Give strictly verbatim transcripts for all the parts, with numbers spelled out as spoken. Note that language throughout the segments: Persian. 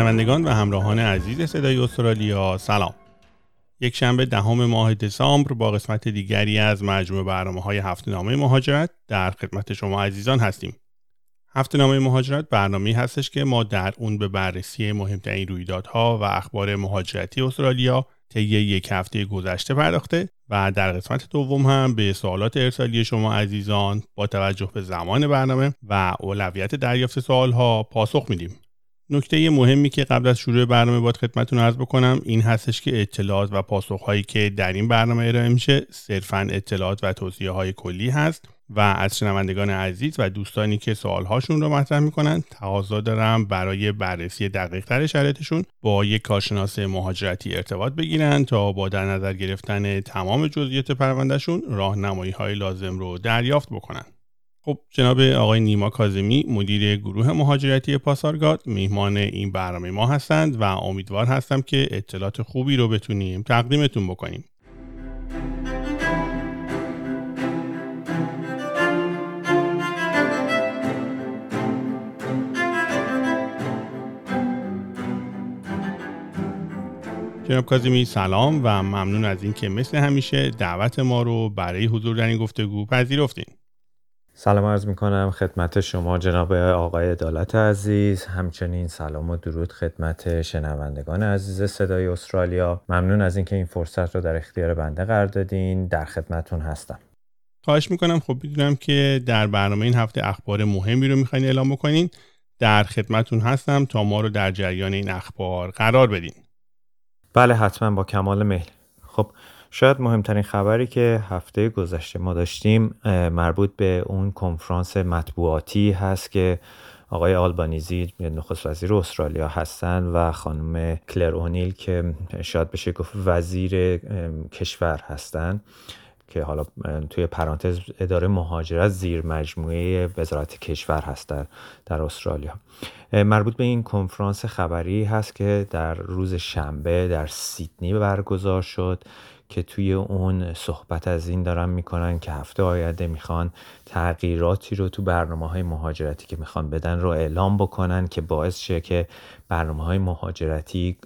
شنوندگان و همراهان عزیز صدای استرالیا، سلام. یک شنبه دهم ماه دسامبر با قسمت دیگری از مجموعه برنامه‌های هفته‌نامه مهاجرت در خدمت شما عزیزان هستیم. هفته‌نامه مهاجرت برنامه‌ای هستش که ما در اون به بررسی مهمترین رویدادها و اخبار مهاجرتی استرالیا طی یک هفته گذشته پرداخته و در قسمت دوم هم به سوالات ارسالی شما عزیزان با توجه به زمان برنامه و اولویت دریافت سوالها پاسخ میدیم. نکته مهمی که قبل از شروع برنامه باید خدمتتون عرض بکنم این هستش که اطلاعات و پاسخهایی که در این برنامه ارائه میشه صرفاً اطلاعات و توصیه‌های کلی هست و از شنوندگان عزیز و دوستانی که سوالهاشون رو مطرح میکنن تقاضا دارم برای بررسی دقیق‌تر شرایطشون با یک کارشناس مهاجرتی ارتباط بگیرن تا با در نظر گرفتن تمام جزئیات پروندهشون راهنمایی‌های لازم رو دریافت بکنن. خب جناب آقای نیما کاظمی مدیر گروه مهاجرتی پاسارگاد میهمان این برنامه ما هستند و امیدوار هستم که اطلاعات خوبی رو بتونیم تقدیمتون بکنیم. جناب کاظمی سلام و ممنون از اینکه مثل همیشه دعوت ما رو برای حضور در این گفتگو پذیرفتین. سلام عرض میکنم خدمت شما جناب آقای عدالت عزیز، همچنین سلام و درود خدمت شنوندگان عزیز صدای استرالیا. ممنون از اینکه این فرصت رو در اختیار بنده قرار دادین. در خدمتتون هستم. خواهش میکنم. خب بدونم که در برنامه این هفته اخبار مهمی رو میخواین اعلام بکنین. در خدمتتون هستم تا ما رو در جریان این اخبار قرار بدین. بله حتما با کمال میل. خب شاید مهمترین خبری که هفته گذشته ما داشتیم مربوط به اون کنفرانس مطبوعاتی هست که آقای آلبانیزی نخست وزیر استرالیا هستن و خانم کلر اونیل که شاید بشه گفت وزیر کشور هستن که حالا توی پرانتز اداره مهاجرت زیر مجموعه وزارت کشور هست در, در استرالیا. مربوط به این کنفرانس خبری هست که در روز شنبه در سیدنی برگزار شد که توی اون صحبت از این دارن میکنن که هفته آینده میخوان تغییراتی رو تو برنامه‌های مهاجرتی که میخوان بدن رو اعلام بکنن که باعث شه که برنامه‌های مهاجرتی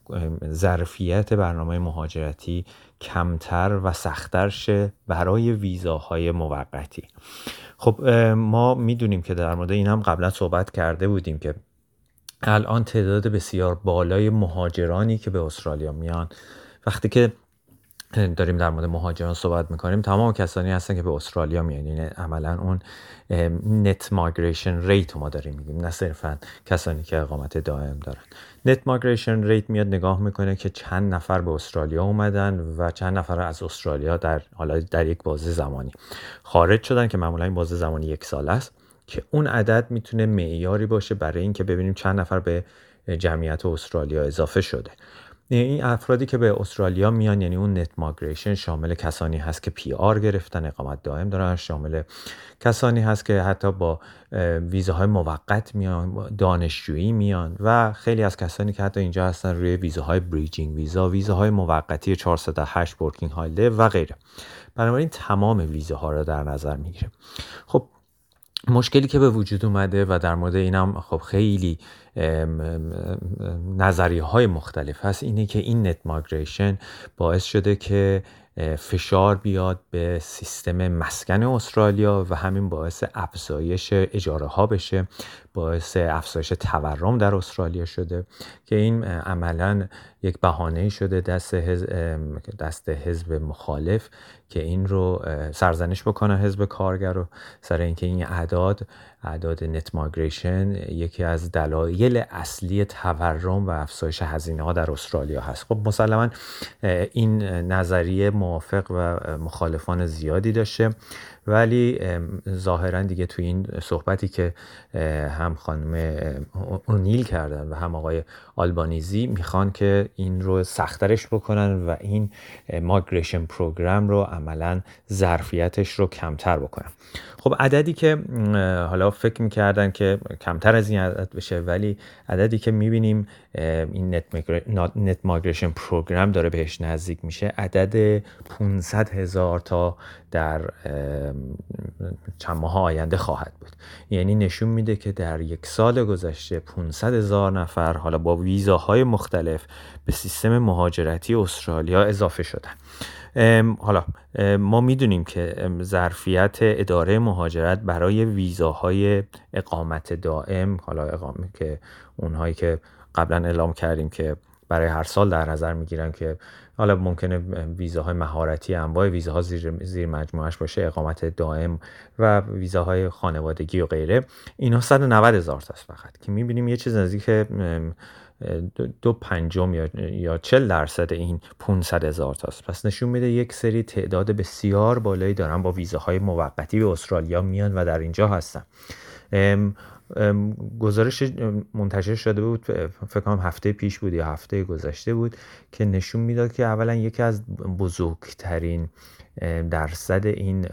ظرفیت برنامه مهاجرتی کمتر و سخت‌تر شه برای ویزاهای موقتی. خب ما میدونیم که در مورد این هم قبلا صحبت کرده بودیم که الان تعداد بسیار بالای مهاجرانی که به استرالیا میان، وقتی که داریم در مورد مهاجران صحبت میکنیم تمام کسانی هستن که به استرالیا میان، یعنی عملا اون نت مایگریشن ریت ما داریم میگیم، نه صرفا کسانی که اقامت دائم دارن. نت مایگریشن ریت میاد نگاه میکنه که چند نفر به استرالیا اومدن و چند نفر از استرالیا در حالا در یک بازه زمانی خارج شدن که معمولا این بازه زمانی یک سال است، که اون عدد میتونه معیاری باشه برای اینکه ببینیم چند نفر به جمعیت استرالیا اضافه شده. این افرادی که به استرالیا میان، یعنی اون نت مایگریشن، شامل کسانی هست که پی آر گرفتن، اقامت دائم دارن، شامل کسانی هست که حتی با ویزاهای موقت میان، دانشجویی میان و خیلی از کسانی که حتی اینجا هستن روی ویزاهای بریجینگ ویزا، ویزاهای موقتی چهارصد و هشت ورکینگ هالیدی و غیره. بنابراین تمام ویزاها رو در نظر میگیره. خب مشکلی که به وجود اومده و در مورد اینم خب خیلی نظریه های مختلف هست، اینه که این نت مایگریشن باعث شده که فشار بیاد به سیستم مسکن استرالیا و همین باعث افزایش اجاره ها بشه، باعث افزایش تورم در استرالیا شده که این عملاً یک بهانه‌ای شده دست حزب دست حزب مخالف که این رو سرزنش بکنه، حزب کارگر رو، سر اینکه این اعداد اعداد نت مایگریشن یکی از دلایل اصلی تورم و افزایش هزینه ها در استرالیا هست. خب مسلماً این نظریه موافق و مخالفان زیادی داشته، ولی ظاهراً دیگه توی این صحبتی که هم خانم اونیل کردن و هم آقای آلبانیزی میخوان که این رو سخت‌ترش بکنن و این مایگریشن پروگرام رو عملاً ظرفیتش رو کمتر بکنن. خب عددی که حالا فکر میکردن که کمتر از این عدد بشه، ولی عددی که میبینیم این نت مایگریشن پروگرام داره بهش نزدیک میشه، عدد پانصد هزار تا در چند ماه آینده خواهد بود. یعنی نشون میده که در یک سال گذشته پانصد هزار نفر حالا با ویزاهای مختلف به سیستم مهاجرتی استرالیا اضافه شدن. حالا ما میدونیم که ظرفیت اداره مهاجرت برای ویزاهای اقامت دائم، حالا اقامت که اونهایی که قبلا اعلام کردیم که برای هر سال در نظر میگیرن که حالا ممکنه ویزاهای مهارتی، انواع ویزاها زیر زیر مجموعش باشه، اقامت دائم و ویزاهای خانوادگی و غیره، اینا صد و نود هزار تاست فقط، که میبینیم یه چیز نزدیک دو, دو پنجم یا یا چهل درصد این پانصد هزار تاست. پس نشون میده یک سری تعداد بسیار بالایی دارن با ویزاهای موقتی به استرالیا میان و در اینجا هستن. ام گزارش منتشر شده بود، فکر کنم هفته پیش بود یا هفته گذشته بود، که نشون میداد که اولا یکی از بزرگترین درصد این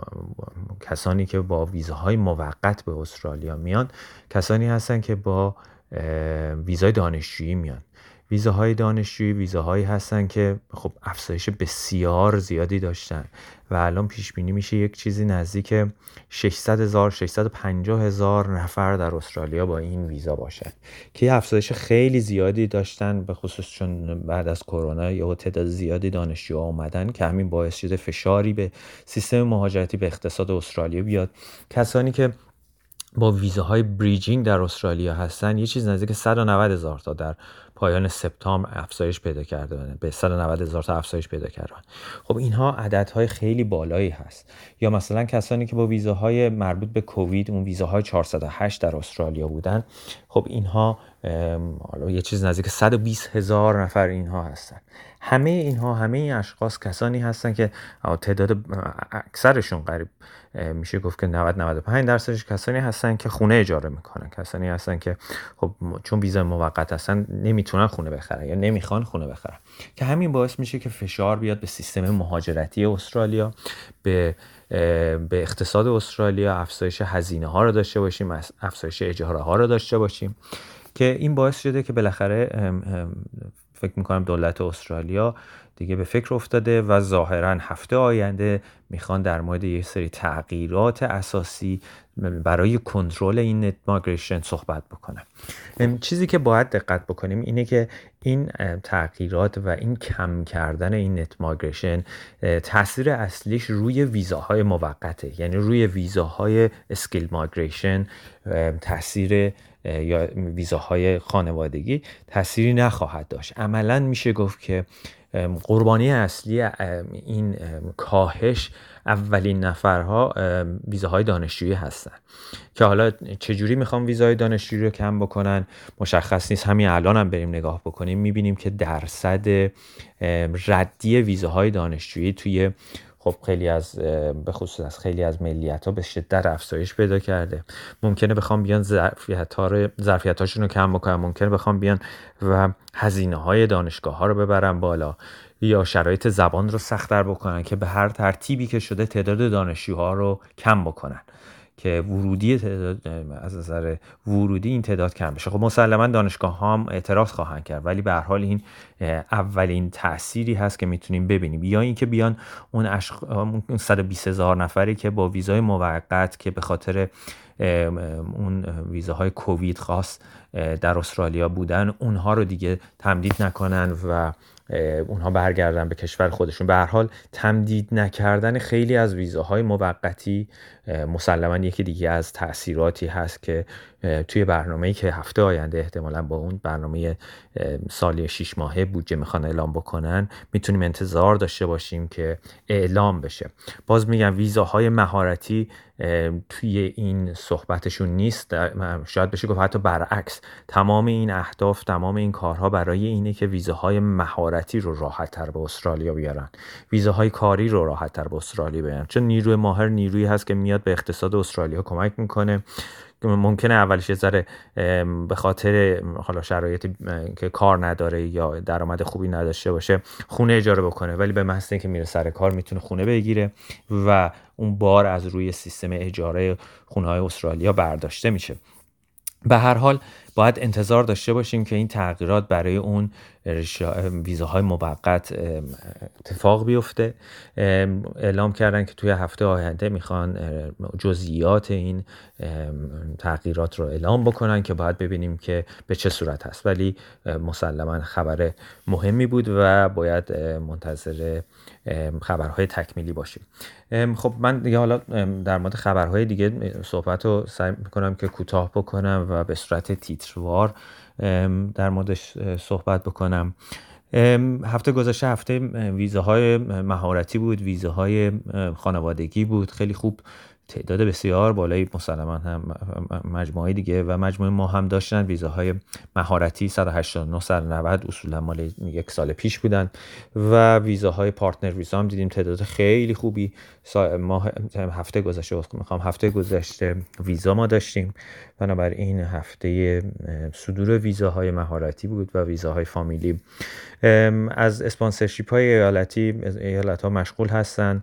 کسانی که با ویزاهای موقت به استرالیا میان کسانی هستن که با ویزای دانشجویی میان. ویزاهای دانشجویی ویزاهایی هستن که خب افزایش بسیار زیادی داشتن و الان پیش بینی میشه یک چیزی نزدیک ششصد هزار ششصد و پنجاه هزار نفر در استرالیا با این ویزا باشن، که افزایش خیلی زیادی داشتن، به خصوص چون بعد از کرونا یه تعداد زیادی دانشجوها اومدن که همین باعث شده فشاری به سیستم مهاجرتی به اقتصاد استرالیا بیاد. کسانی که با ویزاهای بریجینگ در استرالیا هستن یه چیز نزدیک صد و نود هزار تا در پایان سپتامبر افزایش پیدا کرده، به صد و نود هزار تا افزایش پیدا کرده. خب اینها عددهای خیلی بالایی هست. یا مثلا کسانی که با ویزاهای مربوط به کووید، اون ویزاهای چهارصد و هشت در استرالیا بودن، خب اینها حالا یه چیز نزدیک صد و بیست هزار نفر اینها هستن. همه اینها، همه این اشخاص کسانی هستن که تعداد اکثرشون قریب میشه گفت که نود نود و پنج درصدش کسانی هستن که خونه اجاره میکنن، کسانی هستن که خب چون ویزا موقت هستن نمیتونن خونه بخرن یا نمیخوان خونه بخرن، که همین باعث میشه که فشار بیاد به سیستم مهاجرتی استرالیا، به به اقتصاد استرالیا، افزایش هزینه ها رو داشته باشیم، افزایش اجاره ها رو داشته باشیم، که این باعث شده که بالاخره فکر میکنم دولت استرالیا دیگه به فکر افتاده و ظاهرا هفته آینده میخوان در مورد یه سری تغییرات اساسی برای کنترل این نت مایگریشن صحبت بکنن. چیزی که باید دقت بکنیم اینه که این تغییرات و این کم کردن این نت مایگریشن تاثیر اصلیش روی ویزاهای موقته، یعنی روی ویزاهای اسکیل مایگریشن تاثیر یا ویزاهای خانوادگی تأثیری نخواهد داشت. عملاً میشه گفت که قربانی اصلی این کاهش اولین نفرها ویزاهای دانشجویی هستن، که حالا چجوری میخوام ویزای دانشجویی رو کم بکنن مشخص نیست. همین الان هم بریم نگاه بکنیم میبینیم که درصد ردی ویزاهای دانشجویی توی خب خیلی از به خصوص از خیلی از ملیت‌ها به شدت افزایش پیدا کرده. ممکنه بخوام بیان ظرفیت‌ها رو ظرفیت‌هاشون رو کم بکنن، ممکنه بخوام بیان و هزینه‌های دانشگاه‌ها رو ببرن بالا، یا شرایط زبان رو سخت‌تر بکنن که به هر ترتیبی که شده تعداد دانشجوها رو کم بکنن، که ورودی تعداد از نظر ورودی این تعداد کم بشه. خب مسلما دانشگاه ها هم اعتراض خواهند کرد، ولی به هر حال این اولین تأثیری هست که میتونیم ببینیم. یا اینکه بیان اون اشخ... اون صد و بیست هزار نفری که با ویزای موقت که به خاطر اون ویزاهای کووید خاص در استرالیا بودن، اونها رو دیگه تمدید نکنن و اونها برگردن به کشور خودشون. به هر حال تمدید نکردن خیلی از ویزاهای موقتی مسلماً یکی دیگه از تأثیراتی هست که توی برنامه‌ای که هفته آینده احتمالاً با اون برنامه سالی شش ماهه بودجه میخوان اعلام بکنن میتونیم انتظار داشته باشیم که اعلام بشه. باز میگم ویزاهای مهارتی توی این صحبتشون نیست، شاید بشه گفت حتی برعکس، تمام این اهداف، تمام این کارها برای اینه که ویزاهای مهارتی رو راحت‌تر به استرالیا بیارن، ویزاهای کاری رو راحت‌تر به استرالیا بیارن، چون نیروی ماهر نیرویی هست که میاد به اقتصاد استرالیا کمک میکنه. ممکنه اولش یه ذره به خاطر حالا شرایطی که کار نداره یا درآمد خوبی نداشته باشه خونه اجاره بکنه، ولی به محض اینکه میره سر کار میتونه خونه بگیره و اون بار از روی سیستم اجاره خونه‌های استرالیا برداشته میشه. به هر حال باید انتظار داشته باشیم که این تغییرات برای اون ویزاهای موقت اتفاق بیفته. اعلام کردن که توی هفته آینده میخوان جزئیات این تغییرات رو اعلام بکنن که باید ببینیم که به چه صورت هست، ولی مسلماً خبر مهمی بود و باید منتظر خبرهای تکمیلی باشیم. خب من دیگه حالا در مورد خبرهای دیگه صحبت رو سعی میکنم که کوتاه بکنم و به صورت تیتروار در موردش صحبت بکنم. هفته گذشته هفته ویزاهای مهارتی بود، ویزاهای خانوادگی بود، خیلی خوب، تعداد بسیار بالایی مسلماً هم مجموعه دیگه و مجموعه ما هم داشتن ویزاهای مهارتی صد و هشتاد و نه صد و نود، اصولا مال یک سال پیش بودن و ویزاهای پارتنر ویزا هم دیدیم تعداد خیلی خوبی ما هفته گذشته میخوام هفته گذشته ویزا ما داشتیم. بنابراین هفته صدور ویزاهای مهارتی بود و ویزاهای فامیلی. از اسپانسرشیپ های ایالتی ایالت ها مشغول هستن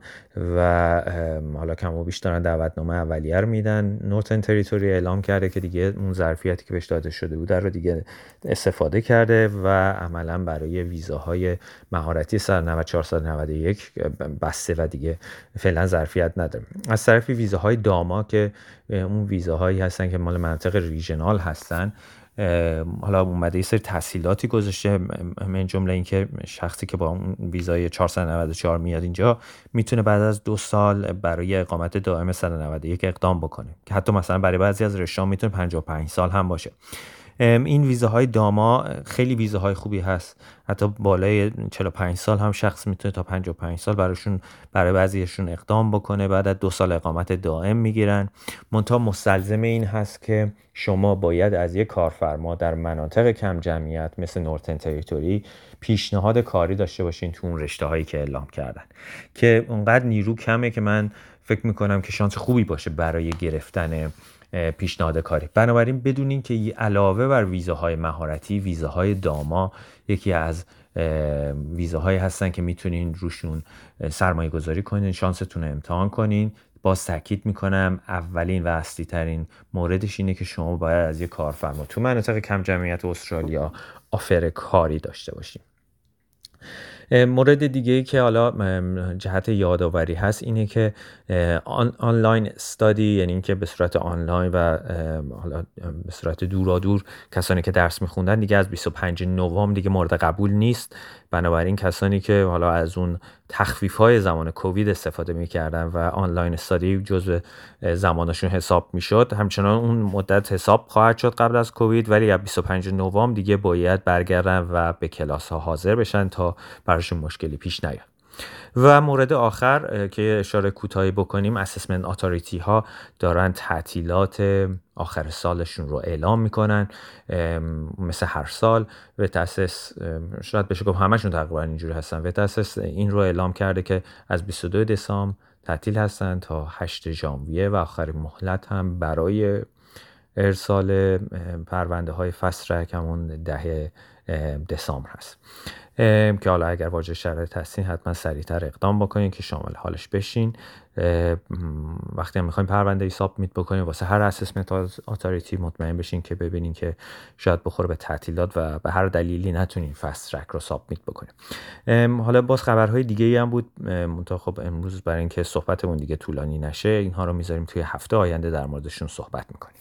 و حالا کم و بیش دارن دعوتنامه اولیه رو میدن. نورتن تریتوری اعلام کرده که دیگه اون ظرفیتی که بهش داده شده بود رو دیگه استفاده کرده و عملا برای ویزاهای مهارتی صد و نود چهارصد و نود و یک بسته و دیگه فعلا ظرفیت نداره. از طرف ویزاهای داما که اون ویزاهایی هستن که مال مناطق ریژنال هستن، حالا اومده یه سری تسهیلاتی گذاشته، من جمله این که شخصی که با اون ویزای چهارصد و نود و چهار میاد اینجا میتونه بعد از دو سال برای اقامت دائم صد و نود و یک اقدام بکنه که حتی مثلا برای بعضی از رشته‌ها میتونه پنجاه و پنج سال هم باشه. این ویزاهای داما خیلی ویزاهای خوبی هست، حتی بالای چهل و پنج سال هم شخص میتونه تا پنجاه و پنج سال براشون برای بعضیشون اقدام بکنه، بعد از دو سال اقامت دائم میگیرن. منتها مستلزم این هست که شما باید از یک کارفرما در مناطق کم جمعیت مثل نورتن تریتوری پیشنهاد کاری داشته باشین تو اون رشته هایی که اعلام کردن، که اونقدر نیرو کمه که من فکر میکنم که شانس خوبی باشه برای گرفتن پیشنهاد کاری. بنابراین بدونین که علاوه بر ویزاهای مهارتی، ویزاهای داما یکی از ویزاهایی هستن که میتونین روشون سرمایه گذاری کنین، شانستون رو امتحان کنین. باز تاکید میکنم اولین و اصلی ترین موردش اینه که شما باید از یک کارفرما تو مناطق کم جمعیت استرالیا آفر کاری داشته باشین. مورد دیگه که حالا جهت یادآوری هست اینه که آن آنلاین استادی، یعنی اینکه به صورت آنلاین و حالا به صورت دورادور کسانی که درس میخوندن دیگه از بیست و پنجم نوامبر دیگه مورد قبول نیست. بنابراین کسانی که حالا از اون تخفیف‌های زمان کووید استفاده می‌کردن و آنلاین استادی جزء زمانشون حساب می‌شد، همچنان اون مدت حساب خواهد شد قبل از کووید، ولی از بیست و پنجم نوامبر دیگه باید برگردن و به کلاس‌ها حاضر بشن تا براشون مشکلی پیش نیاد. و مورد آخر که اشاره کوتاهی بکنیم، اسسمنت اتوریتی ها دارن تعطیلات آخر سالشون رو اعلام میکنن مثل هر سال. و تاسیس شاید بشه گفت همشون تقریبا اینجوری هستن. و تاسیس این رو اعلام کرده که از بیست و دو دسامبر تعطیل هستن تا هشتم ژانویه و آخرین مهلت هم برای ارسال پرونده های فست ترک همون ده دسامبر هست که حالا اگر واجد شرایط هستین حتما سریعتر اقدام بکنین که شامل حالش بشین. وقتی هم میخواین پرونده ای سابمیت بکنین واسه هر اسسمنت اتوریتی مطمئن بشین که ببینین که شاید بخوره به تعطیلات و به هر دلیلی نتونین فست ترک رو سابمیت بکنین. حالا باز خبرهای دیگه ای هم بود، منتها خب امروز برای اینکه صحبتمون دیگه طولانی نشه اینها رو میذاریم توی هفته آینده در موردشون صحبت میکنیم.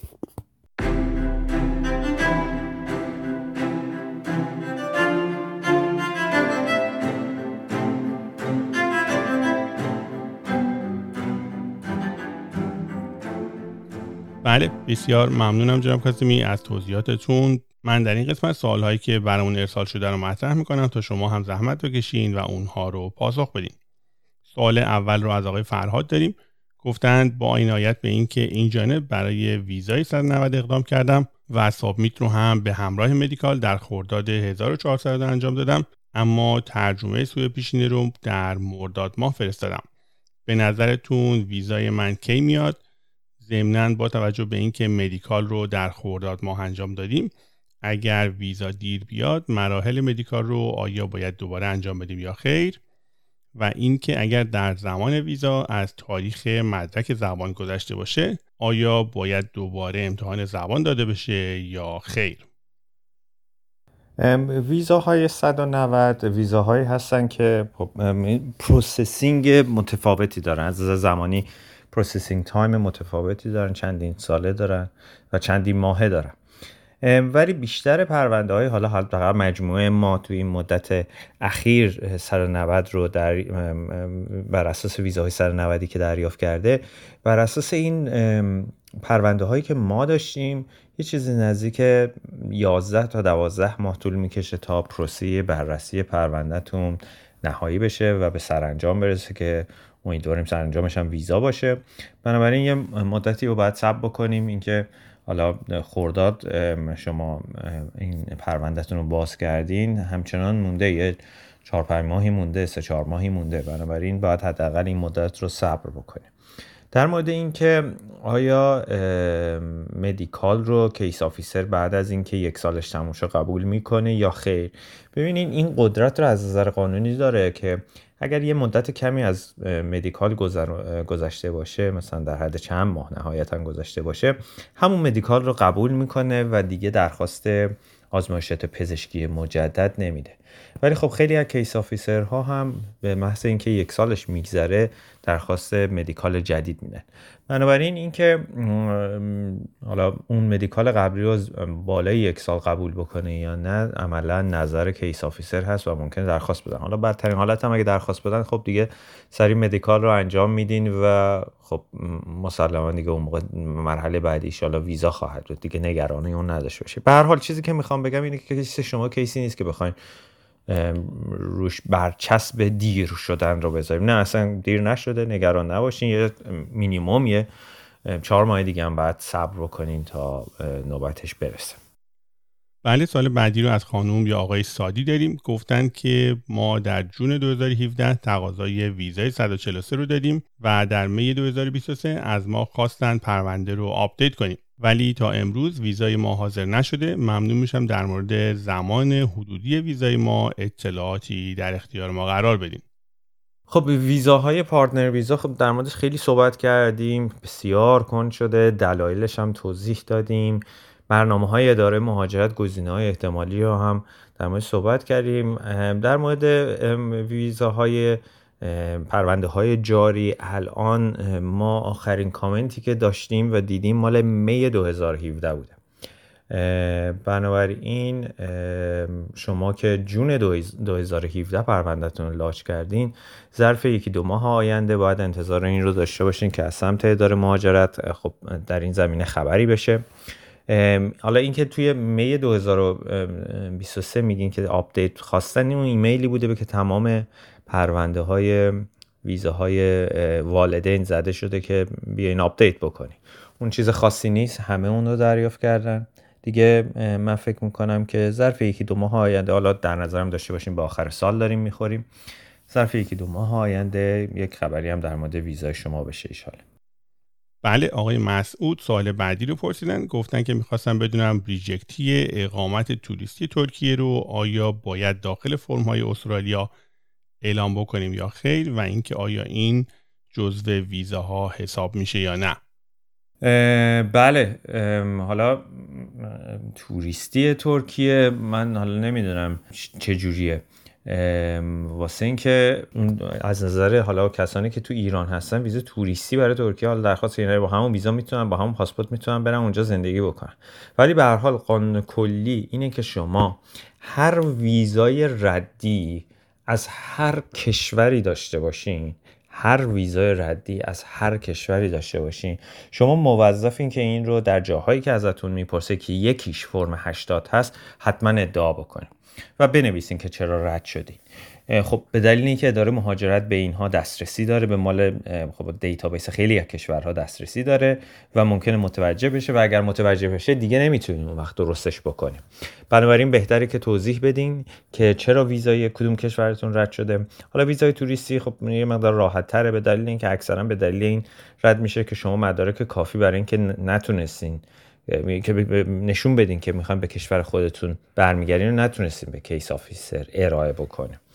بله، بسیار ممنونم جناب کاظمی از توضیحاتتون. من در این قسمت سوالهایی که برامون ارسال شده رو مطرح میکنم تا شما هم زحمت بکشین و اونها رو پاسخ بدین. سوال اول رو از آقای فرهاد داریم. گفتند با عنایت به این که این جانب برای ویزای صد و نود اقدام کردم و سابمیت رو هم به همراه مدیکال در خرداد هزار و چهارصد انجام دادم، اما ترجمه سوء پیشینه رو در مرداد ماه فرستادم. به نظرتون ویزای من کی میاد؟ ضمناً با توجه به اینکه مدیکال رو در خرداد ماه انجام دادیم، اگر ویزا دیر بیاد مراحل مدیکال رو آیا باید دوباره انجام بدیم یا خیر؟ و اینکه اگر در زمان ویزا از تاریخ مدرک زبان گذشته باشه آیا باید دوباره امتحان زبان داده بشه یا خیر؟ ویزاهای صد و نود ویزاهایی هستن که پروسسینگ متفاوتی دارن، از نظر زمانی پروسسینگ تایم متفاوتی دارن، چندین ساله دارن و چندین ماهه دارن. ولی بیشتر پرونده های حالا حالا مجموعه ما توی این مدت اخیر صد و نود رو در بر اساس ویزاهای صد و نود که دریافت کرده، بر اساس این پرونده هایی که ما داشتیم یه چیزی نزدیک یازده تا دوازده ماه طول میکشه تا پروسه بررسی پروندهتون نهایی بشه و به سرانجام برسه که امیدواریم سرانجامش هم ویزا باشه. بنابراین یه مدتی رو باید صبر بکنیم. اینکه حالا خرداد شما این پروندهتون رو باز کردین، همچنان مونده، یه چهار پنج ماهی مونده، سه چهار ماهی مونده، بنابراین باید حداقل این مدت رو صبر بکنیم. در مورد این که آیا مدیکال رو کیس آفیسر بعد از اینکه یک سالش تموم شد قبول میکنه یا خیر، ببینین این قدرت رو از نظر قانونی داره که اگر یه مدت کمی از مدیکال گذشته باشه، مثلا در حد چند ماه نهایتا گذشته باشه، همون مدیکال رو قبول میکنه و دیگه درخواست آزمایشات پزشکی مجدد نمیده. ولی خب خیلی از کیس آفیسرها هم به محض اینکه یک سالش میگذره درخواست مدیکال جدید میدن. بنابراین اینکه حالا اون مدیکال قبلی رو بالای یک سال قبول بکنه یا نه عملا نظر کیس آفیسر هست و ممکنه درخواست بدن. حالا بدترین حالت هم اگه درخواست بدن، خب دیگه سری مدیکال رو انجام میدین و خب مسلما دیگه اون موقع مرحله بعدی ان شاءالله ویزا خواهد بود، دیگه نگرانی اون نداشته باشید. به هر حال چیزی که میخوام بگم اینه که کیس شما کیسی نیست که بخواید روش برچسب دیر شدن رو بذاریم. نه، اصلا دیر نشده، نگران نباشین. یه مینیمم یه چهار ماه دیگه هم باید صبر بکنین تا نوبتش برسه. بله، سال بعدی رو از خانم یا آقای سادی داریم. گفتن که ما در جون دو هزار و هفده تقاضای ویزای صد و چهل و سه رو دادیم و در می دو هزار و بیست و سه از ما خواستن پرونده رو آپدیت کنیم، ولی تا امروز ویزای ما حاضر نشده. ممنون میشم در مورد زمان حدودی ویزای ما اطلاعاتی در اختیار ما قرار بدین. خب ویزاهای پارتنر ویزا، خب در موردش خیلی صحبت کردیم، بسیار کند شده، دلایلش هم توضیح دادیم. برنامه‌های اداره مهاجرت، گزینه‌های احتمالی رو هم در مورد صحبت کردیم. در مورد ویزاهای پرونده‌های جاری، الان ما آخرین کامنتی که داشتیم و دیدیم مال می دو هزار و هفده بوده. بنابراین شما که جون دو هزار و هفده پروندهتون رو لاچ کردین، ظرف یکی دو ماه آینده باید انتظار این رو داشته باشین که از سمت اداره مهاجرت خب در این زمینه خبری بشه. حالا اینکه توی می دو هزار و بیست و سه میگین که آپدیت خواستن، اون ایمیلی بوده که تمام پرونده های ویزاهای والدین زده شده که بیاین آپدیت بکنی. اون چیز خاصی نیست، همه اون رو دریافت کردن دیگه. من فکر میکنم که ظرف یکی دو ماه آینده، حالا در نظرم داشته باشیم با آخر سال داریم میخوریم، ظرف یکی دو ماه آینده یک خبری هم در مورد ویزای شما بشه ان شاءالله. بله، آقای مسعود سوال بعدی رو پرسیدن. گفتن که میخواستم بدونم ریجکتی اقامت توریستی ترکیه رو آیا باید داخل فرم های استرالیا اعلام بکنیم یا خیر، و اینکه آیا این جزو ویزاها حساب میشه یا نه. بله، حالا توریستی ترکیه من حالا نمیدونم چه جوریه، واسه این که از نظر حالا کسانی که تو ایران هستن ویزا توریستی برای ترکیه، حالا درخواست اینه با همون ویزا میتونن، با همون پاسپورت میتونن برن اونجا زندگی بکنن. ولی به هر حال قانون کلی اینه که شما هر ویزای ردی از هر کشوری داشته باشین، هر ویزای ردی از هر کشوری داشته باشین، شما موظفین که این رو در جاهایی که ازتون میپرسه که یکیش فرم هشتاد هست حتما ادعا بکنین و بنویسین که چرا رد شدین. خب به دلیل اینکه اداره مهاجرت به اینها دسترسی داره، به مال خب دیتابیس خیلی از کشورها دسترسی داره و ممکنه متوجه بشه و اگر متوجه بشه دیگه نمیتونیم اون وقت درستش بکنیم. بنابراین بهتره که توضیح بدین که چرا ویزای کدوم کشورتون رد شده. حالا ویزای توریستی خب یه مقدار راحت تره، به دلیل اینکه اکثرا به دلیل این رد میشه که شما مدارک کافی برای اینکه نتونستین که نشون بدین که میخواین به کشور خودتون برمیگردین و نتونستین به کیس آفیسر ارائه بکنه.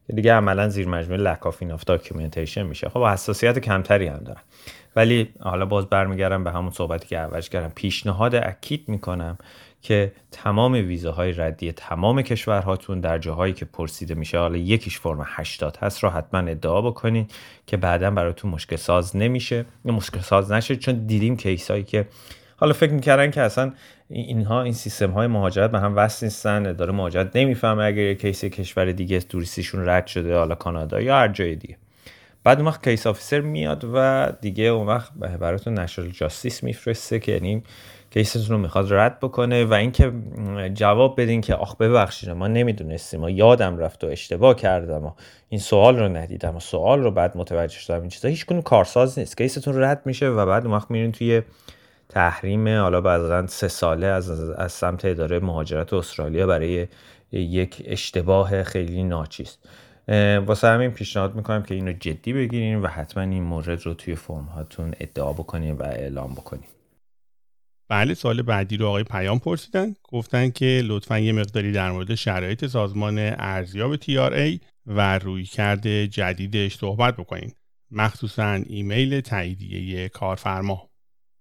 که دیگه عملا زیر مجموعه lack of enough documentation میشه. خب حساسیت کمتری هم دارن. ولی حالا باز برمیگردم به همون صحبتی که اولش کردم، پیشنهاد اکید میکنم که تمام ویزاهای ردی تمام کشورهاتون در جاهایی که پرسیده میشه، حالا یکیش فرم هشتاد هست، رو حتما ادعا بکنین که بعداً براتون مشکل ساز نمیشه، مشکل ساز نشه. چون دیدیم کیسایی که حالا فکر میکردن که اصلا اینها این سیستم های مهاجرت به هم وصل نیستن، اداره مهاجرت نمیفهمه اگر یک کیس کشور دیگه توریستیشون رد شده، حالا کانادا یا هر جای دیگه. بعد اون وقت کیس آفیسر میاد و دیگه اون وقت براتون نشنال جاستیس میفرسته که یعنی کیستون رو میخواد رد بکنه و اینکه جواب بدین که آخ ببخشید ما نمیدونستیم، ما یادم رفت و اشتباه کردم و این سوال رو ندیدم و سوال رو بعد متوجه شدم، این چیزا هیچ کدوم کارساز نیست. کیستون رد میشه و بعد اون وقت میرین توی تحریم حالا بعضا سه ساله از از سمت اداره مهاجرت استرالیا برای یک اشتباه خیلی ناچیز. واسه همین پیشنهاد میکنم که اینو جدی بگیرین و حتما این مورد رو توی فرم هاتون ادعا بکنین و اعلام بکنین. بله، سوال بعدی رو آقای پیام پرسیدن، گفتن که لطفاً یه مقداری در مورد شرایط سازمان ارزیاب تی آر ای و رویکرد جدیدش صحبت بکنین، مخصوصاً ایمیل تاییدیه کارفرما.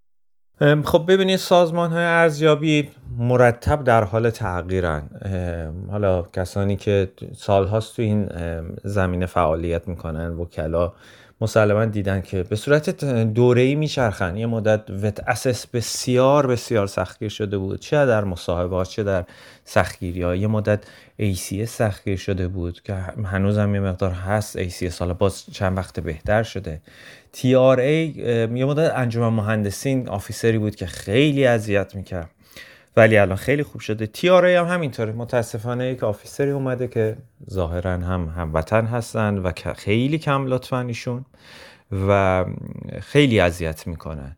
خب ببینید سازمان های ارزیابی مرتب در حال تغییرن. حالا کسانی که سالهاست تو این زمینه فعالیت میکنن، وکلا مسلما دیدن که به صورت دوره‌ای میچرخن. یه مدت وت اسس بسیار بسیار سختگیر شده بود، چه در مصاحبه‌ها چه در سختگیری‌ها. یه مدت ای سی اس سختگیر شده بود که هنوز هم یه مقدار هست. ای سی اس حالا باز چند وقت بهتر شده. تی آر ای یه مدت انجمن مهندسین آفیسری بود که خیلی اذیت میکرد، ولی الان خیلی خوب شده. تی آر ای هم همینطوره. متاسفانه یک آفیسری اومده که ظاهرا هم هموطن هستن و خیلی کم لطفاً ایشون و خیلی اذیت میکنن.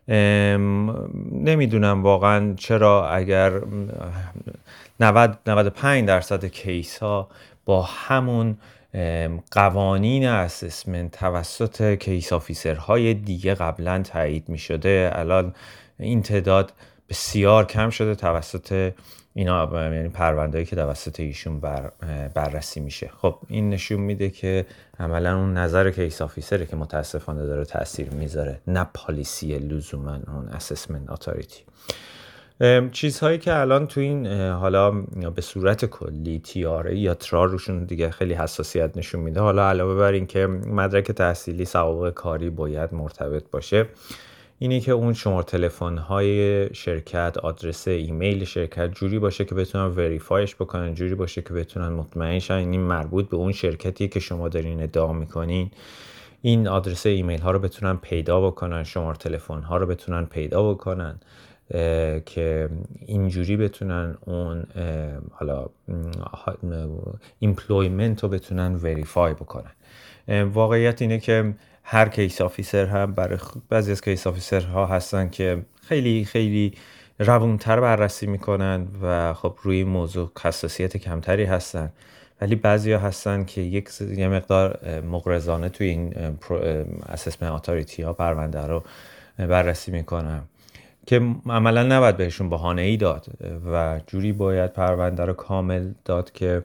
نمیدونم واقعا چرا اگر نود نود و پنج درصد کیس ها با همون قوانین اسسمنت توسط کیس آفیسرهای دیگه قبلا تایید می شده، الان این تعداد بسیار کم شده توسط اینا، یعنی پرونده‌ای که توسط ایشون بر بررسی میشه. خب این نشون میده که عملا اون نظر کیس آفیسره که متاسفانه داره تاثیر میذاره، نه پالیسی لزوما اون اسسمنت اتوریتی. چیزهایی که الان تو این حالا به صورت کلی تی آر ای یا ترار روشون دیگه خیلی حساسیت نشون میده، حالا علاوه بر این که مدرک تحصیلی، سوابق کاری باید مرتبط باشه، اینی که اون شماره تلفن های شرکت، آدرس ایمیل شرکت جوری باشه که بتونن وریفایش بکنن، جوری باشه که بتونن مطمئن شن این مربوط به اون شرکتی که شما دارین ادعا میکنین. این آدرس ایمیل ها رو بتونن پیدا بکنن، شماره تلفن ها رو بتونن پیدا بکنن که اینجوری بتونن اون حالا ایمپلویمنت رو بتونن وریفای بکنن. واقعیت اینه که هر کیس آفیسر هم برای بعضی از کیس آفیسرها هستن که خیلی خیلی روونتر بررسی میکنن و خب روی موضوع حساسیت کمتری هستن، ولی بعضیا هستن که یک یه مقدار مغرضانه توی این اسسمنت اتوریتی ها پرونده رو بررسی میکنن که عملا نباید بهشون بهانه‌ای داد و جوری باید پرونده رو کامل داد که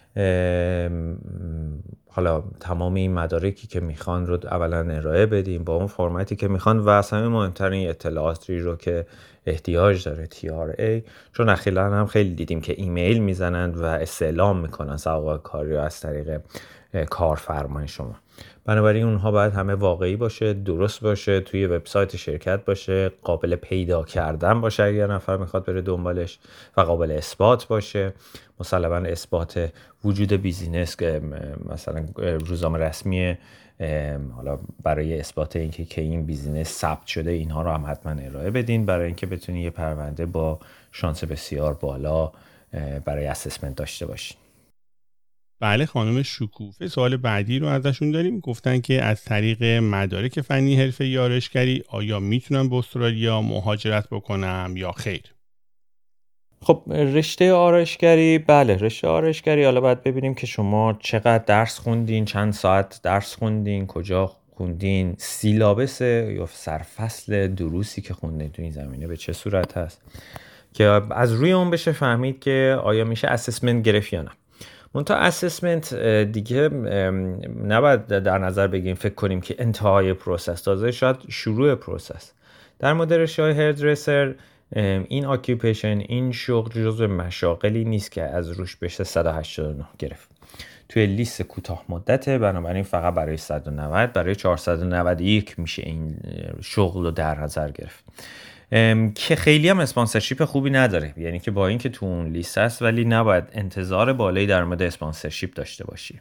حالا تمام این مدارکی که میخوان رو اولا ارائه بدیم با اون فرمتی که میخوان و اصلا مهمترین اطلاعاتی رو که احتیاج داره تی آر ای. چون اخیراً هم خیلی دیدیم که ایمیل میزنن و استعلام میکنن سوابق کاری رو از طریق کارفرمای شما. بنابراین اونها باید همه واقعی باشه، درست باشه، توی وبسایت شرکت باشه، قابل پیدا کردن باشه اگر نفر میخواد بره دنبالش و قابل اثبات باشه. مسلماً اثبات وجود بیزینس که مثلا روزنامه رسمی حالا برای اثبات اینکه که این بیزینس ثبت شده، اینها رو هم حتما ارائه بدین برای اینکه بتونید یه پرونده با شانس بسیار بالا برای اسسمنت داشته باشین. بله، خانم شکوفه سوال بعدی رو ازشون داریم. گفتن که از طریق مدارک فنی حرفه‌ای آرایشگری آیا میتونم به استرالیا مهاجرت بکنم یا خیر؟ خب رشته آرایشگری، بله رشته آرایشگری، حالا باید ببینیم که شما چقدر درس خوندین، چند ساعت درس خوندین، کجا خوندین، سیلابس یا سرفصل دروسی که خوندین تو این زمینه به چه صورت هست که از روی اون بشه فهمید که آیا میشه اسسمنت گرفت یا نه. منتها اسسمنت دیگه نباید در نظر بگیریم فکر کنیم که انتهای پروسس، تازه شاید شروع پروسس. در مورد رشته‌های هیردرسر این اکیوپیشن، این شغل جزو مشاغلی نیست که از روش بشه صد و هشتاد و نه گرفت. توی لیست کوتاه مدته، بنابراین فقط برای صد و نود، برای چهارصد و نود و یک میشه این شغل رو در نظر گرفت که خیلی هم اسپانسرشیپ خوبی نداره. یعنی که با اینکه تو اون لیست هست ولی نباید انتظار بالایی در مورد اسپانسرشیپ داشته باشی.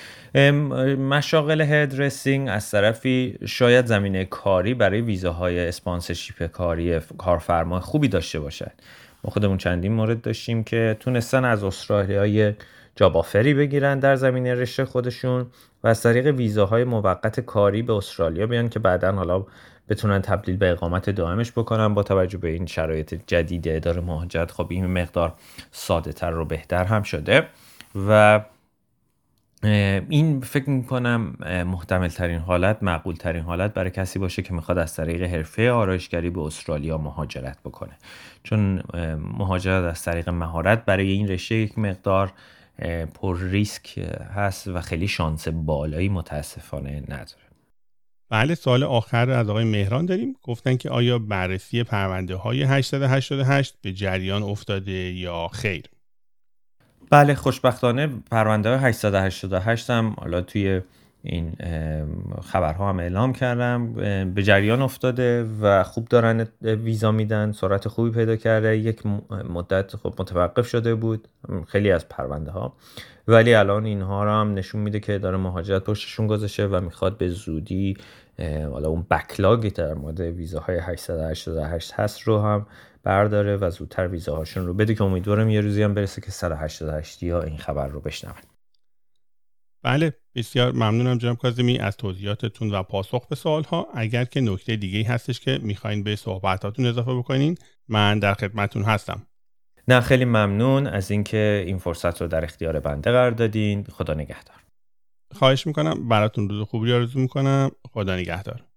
مشاغل هیردرسینگ از طرفی شاید زمینه کاری برای ویزاهای اسپانسرشیپ کاری کارفرما خوبی داشته باشد. ما خودمون چندین مورد داشتیم که تونستن از استرالیای جاب آفری بگیرن در زمینه رشته خودشون و از طریق ویزاهای موقت کاری به استرالیا بیان که بعداً حالا بتونن تبدیل به اقامت دائمش بکنن. با توجه به این شرایط جدید اداره مهاجرت خب این مقدار ساده تر و بهتر هم شده و این فکر میکنم محتمل ترین حالت، معقول ترین حالت برای کسی باشه که میخواد از طریق حرفه آرایشگری به استرالیا مهاجرت بکنه، چون مهاجرت از طریق مهارت برای این رشته یک مقدار پر ریسک هست و خیلی شانس بالایی متاسفانه نداره. بله، سوال آخر از آقای مهران داریم. گفتن که آیا بررسی پرونده های هشتصد و هشتاد و هشت به جریان افتاده یا خیر؟ بله، خوشبختانه پرونده های هشتصد و هشتاد و هشت هم حالا توی این خبرها هم اعلام کردم به جریان افتاده و خوب دارن ویزا میدن، سرعت خوبی پیدا کرده. یک مدت خب متوقف شده بود خیلی از پرونده ها، ولی الان اینها رو هم نشون میده که اداره مهاجرت پشتشون گذاشته و میخواد به زودی حالا اون بکلاگی در مورد ویزاهای هشتصد و هشتاد و هشت هست رو هم برداره و زودتر ویزاهاشون رو بده که امیدوارم یه روزی هم برسه که صد و هشتاد و هشت ها این خبر رو بشنون. بله، بسیار ممنونم جناب کاظمی از توضیحاتتون و پاسخ به سوالها. اگر که نکته دیگه‌ای هستش که میخواین به صحبتاتون اضافه بکنین، من در خدمتتون هستم. نه، خیلی ممنون از اینکه این فرصت رو در اختیار بنده قرار دادین. خدا نگهدار. خواهش میکنم، براتون روز خوبی آرزو میکنم. خدا نگهدار.